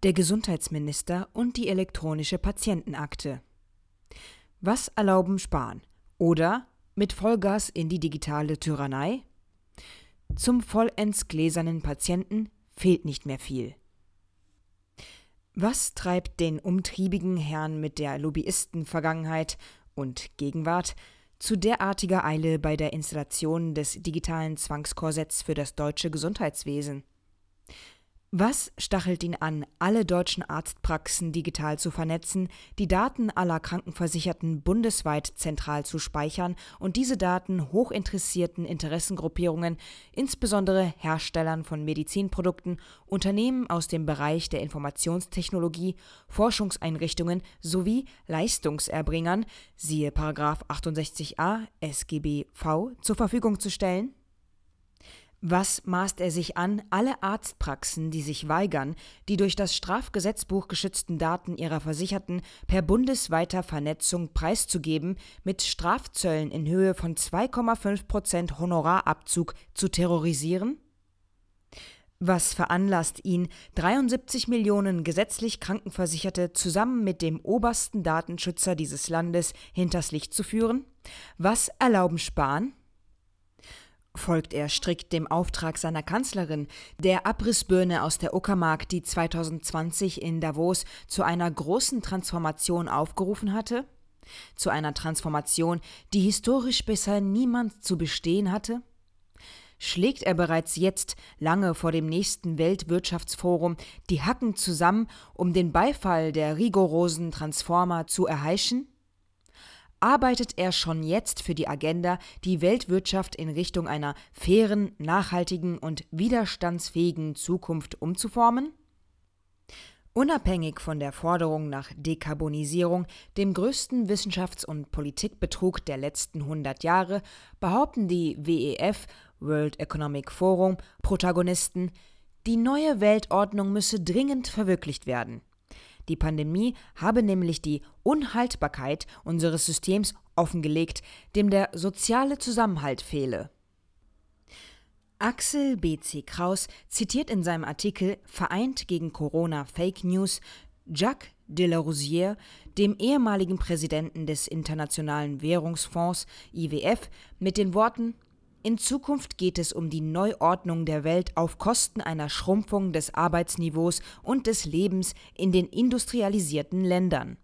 der Gesundheitsminister und die elektronische Patientenakte. Was erlauben Spahn? Oder mit Vollgas in die digitale Tyrannei? Zum vollends gläsernen Patienten fehlt nicht mehr viel. Was treibt den umtriebigen Herrn mit der Lobbyisten-Vergangenheit und Gegenwart zu derartiger Eile bei der Installation des digitalen Zwangskorsetts für das deutsche Gesundheitswesen? Was stachelt ihn an, alle deutschen Arztpraxen digital zu vernetzen, die Daten aller Krankenversicherten bundesweit zentral zu speichern und diese Daten hochinteressierten Interessengruppierungen, insbesondere Herstellern von Medizinprodukten, Unternehmen aus dem Bereich der Informationstechnologie, Forschungseinrichtungen sowie Leistungserbringern, siehe § 68a SGB-V, zur Verfügung zu stellen? Was maßt er sich an, alle Arztpraxen, die sich weigern, die durch das Strafgesetzbuch geschützten Daten ihrer Versicherten per bundesweiter Vernetzung preiszugeben, mit Strafzöllen in Höhe von 2,5% Honorarabzug zu terrorisieren? Was veranlasst ihn, 73 Millionen gesetzlich Krankenversicherte zusammen mit dem obersten Datenschützer dieses Landes hinters Licht zu führen? Was erlauben Spahn? Folgt er strikt dem Auftrag seiner Kanzlerin, der Abrissbirne aus der Uckermark, die 2020 in Davos zu einer großen Transformation aufgerufen hatte? Zu einer Transformation, die historisch bisher niemand zu bestehen hatte? Schlägt er bereits jetzt, lange vor dem nächsten Weltwirtschaftsforum, die Hacken zusammen, um den Beifall der rigorosen Transformer zu erheischen? Arbeitet er schon jetzt für die Agenda, die Weltwirtschaft in Richtung einer fairen, nachhaltigen und widerstandsfähigen Zukunft umzuformen? Unabhängig von der Forderung nach Dekarbonisierung, dem größten Wissenschafts- und Politikbetrug der letzten 100 Jahre, behaupten die WEF, World Economic Forum, Protagonisten, die neue Weltordnung müsse dringend verwirklicht werden. Die Pandemie habe nämlich die Unhaltbarkeit unseres Systems offengelegt, dem der soziale Zusammenhalt fehle. Axel B.C. Kraus zitiert in seinem Artikel Vereint gegen Corona Fake News Jacques de la Rosière, dem ehemaligen Präsidenten des Internationalen Währungsfonds IWF, mit den Worten: In Zukunft geht es um die Neuordnung der Welt auf Kosten einer Schrumpfung des Arbeitsniveaus und des Lebens in den industrialisierten Ländern.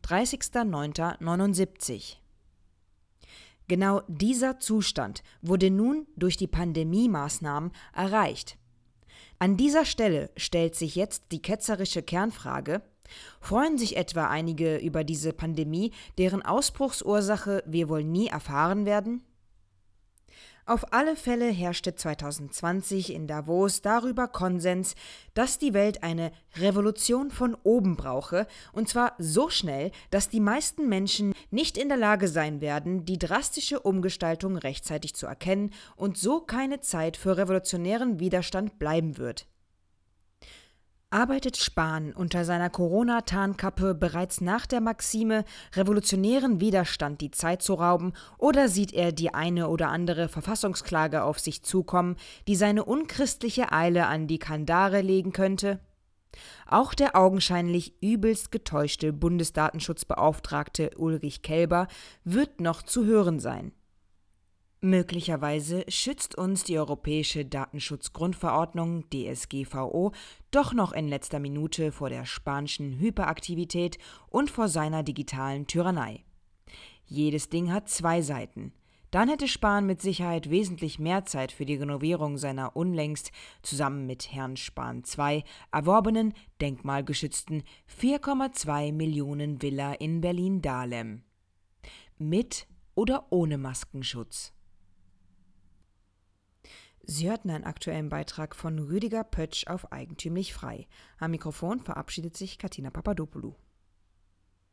30.09.79. Genau dieser Zustand wurde nun durch die Pandemie-Maßnahmen erreicht. An dieser Stelle stellt sich jetzt die ketzerische Kernfrage: Freuen sich etwa einige über diese Pandemie, deren Ausbruchsursache wir wohl nie erfahren werden? Auf alle Fälle herrschte 2020 in Davos darüber Konsens, dass die Welt eine Revolution von oben brauche, und zwar so schnell, dass die meisten Menschen nicht in der Lage sein werden, die drastische Umgestaltung rechtzeitig zu erkennen und so keine Zeit für revolutionären Widerstand bleiben wird. Arbeitet Spahn unter seiner Corona-Tarnkappe bereits nach der Maxime, revolutionären Widerstand die Zeit zu rauben, oder sieht er die eine oder andere Verfassungsklage auf sich zukommen, die seine unchristliche Eile an die Kandare legen könnte? Auch der augenscheinlich übelst getäuschte Bundesdatenschutzbeauftragte Ulrich Kelber wird noch zu hören sein. Möglicherweise schützt uns die Europäische Datenschutzgrundverordnung DSGVO doch noch in letzter Minute vor der Spahnschen Hyperaktivität und vor seiner digitalen Tyrannei. Jedes Ding hat zwei Seiten. Dann hätte Spahn mit Sicherheit wesentlich mehr Zeit für die Renovierung seiner unlängst zusammen mit Herrn Spahn II erworbenen, denkmalgeschützten 4,2 Millionen Villa in Berlin-Dahlem. Mit oder ohne Maskenschutz? Sie hörten einen aktuellen Beitrag von Rüdiger Pötsch auf Eigentümlich Frei. Am Mikrofon verabschiedet sich Katina Papadopoulou.